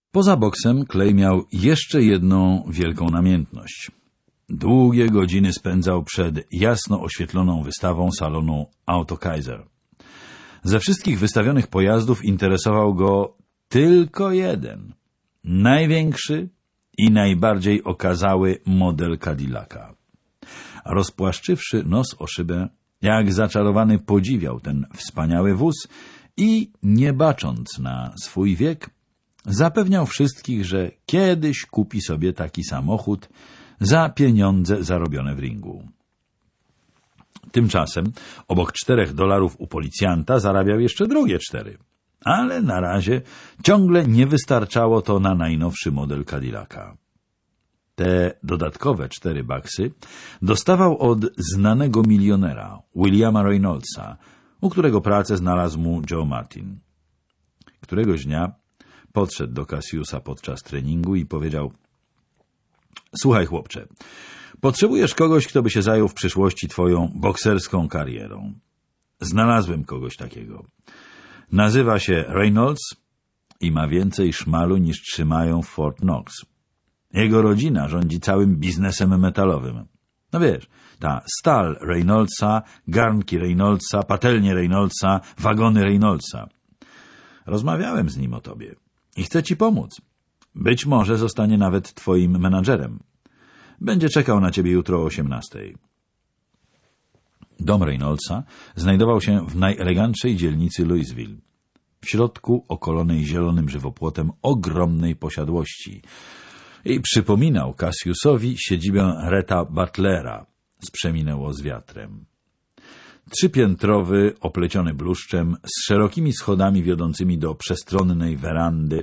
Poza boksem Clay miał jeszcze jedną wielką namiętność. Długie godziny spędzał przed jasno oświetloną wystawą salonu Auto Kaiser. Ze wszystkich wystawionych pojazdów interesował go tylko jeden. Największy i najbardziej okazały model Cadillaca. Rozpłaszczywszy nos o szybę, jak zaczarowany podziwiał ten wspaniały wóz i, nie bacząc na swój wiek, zapewniał wszystkich, że kiedyś kupi sobie taki samochód za pieniądze zarobione w ringu. Tymczasem obok $4 u policjanta zarabiał jeszcze drugie 4. Ale na razie ciągle nie wystarczało to na najnowszy model Cadillaca. Te dodatkowe $4 dostawał od znanego milionera Williama Reynoldsa, u którego pracę znalazł mu Joe Martin. Któregoś dnia podszedł do Cassiusa podczas treningu i powiedział: „Słuchaj, chłopcze, potrzebujesz kogoś, kto by się zajął w przyszłości twoją bokserską karierą. Znalazłem kogoś takiego. Nazywa się Reynolds i ma więcej szmalu niż trzymają w Fort Knox. Jego rodzina rządzi całym biznesem metalowym. No wiesz, ta stal Reynoldsa, garnki Reynoldsa, patelnie Reynoldsa, wagony Reynoldsa. Rozmawiałem z nim o tobie i chcę ci pomóc. Być może zostanie nawet twoim menadżerem. Będzie czekał na ciebie jutro o 18:00. Dom Reynoldsa znajdował się w najelegantszej dzielnicy Louisville, w środku okolonej zielonym żywopłotem ogromnej posiadłości, i przypominał Cassiusowi siedzibę Rhetta Butlera z Przeminęło z wiatrem. 3-piętrowy, opleciony bluszczem, z szerokimi schodami wiodącymi do przestronnej werandy,